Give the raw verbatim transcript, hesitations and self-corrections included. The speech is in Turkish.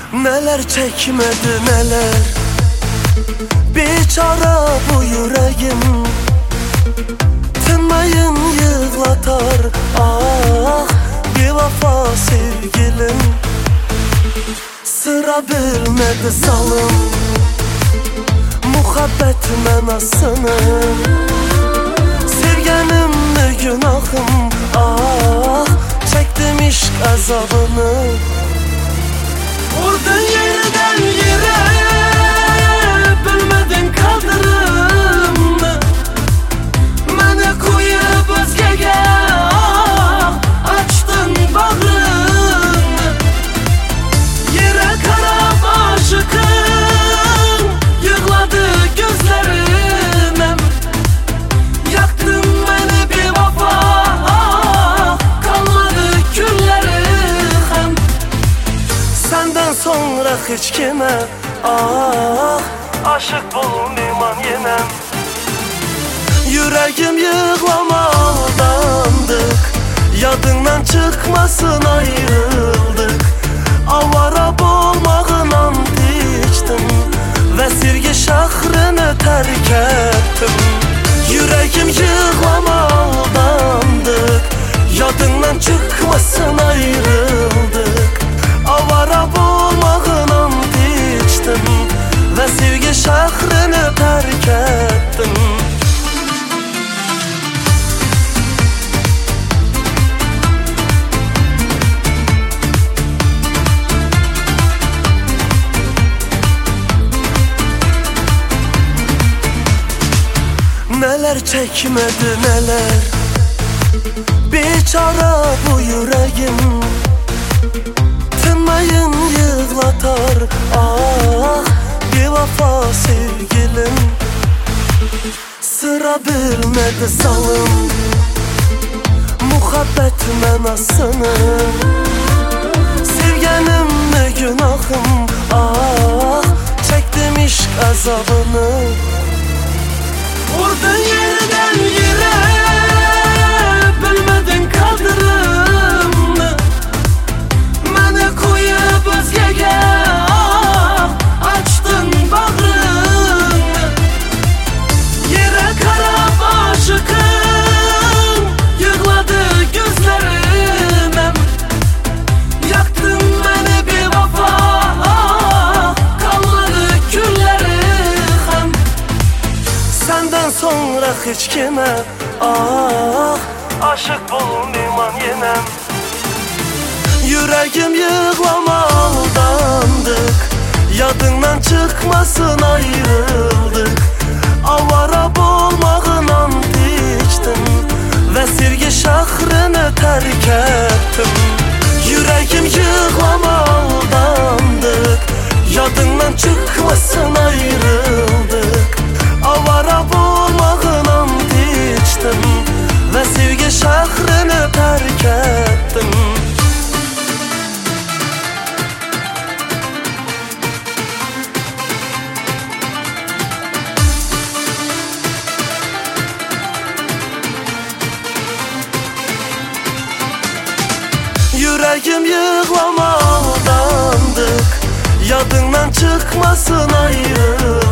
Neler çekmedi neler, biçara bu yüreğim. Tınmayın yığlatar, ah bir vafa sevgilim. Sıra bilmedi salım, muhabbet mənasını. Sevgənimli günahım, ah çektim işq əzabını. Vurdun yerden yere, bilmedin kaldırımını. Məni koyup özgege, ah açtın bağrını. Yere karab aşıkım, yığladı gözlerim. Yaktın beni bir vafa, ah kalmadı küllerim. Senden sonra hiç kime, ah aşık bulmayman yenem. Yüreğim yığlama aldandık, yadından çıkmasın ayrıldık. Avara bolmağın ant içtim ve sevgi şahrını terk ettim. Yüreğim yığlama aldandık, yadından çıkmasın ayrıldık. Avara bolmağın ant içtim ve sevgi şahrını terk ettim. Neler çekmedi neler, biçara bu yüreğim. Tınmayın yığlatar, ah bir vafa sevgilim. Sıra bilmedi salım, muhabbet mənasını. Sevgənimli günahım, ah çektim işq əzabını. Vurdun yerden yere, bilmedin kaldırımını. Məni koyup özgege, ah açtın bağrını. Yere karab aşıkım, yığladı gözlerim. Yaktın beni bir vafa, ah kalmadı küllerim. Senden sonra hiç kime, ah aşık bulmayman yenem. Yüreğim yığlama aldandık, yadından çıkmasın ayrıldık. Avara bolmağın ant içtim ve sevgi şahrını terk ettim. Yüreğim yığlama aldandık, yadından çıkmasın ayrıldık. Avara bolmağın ant içtim ve sevgi şahrını terk ettim. Yüreğim yığlama aldandık, yadından çıkmasın ayrı.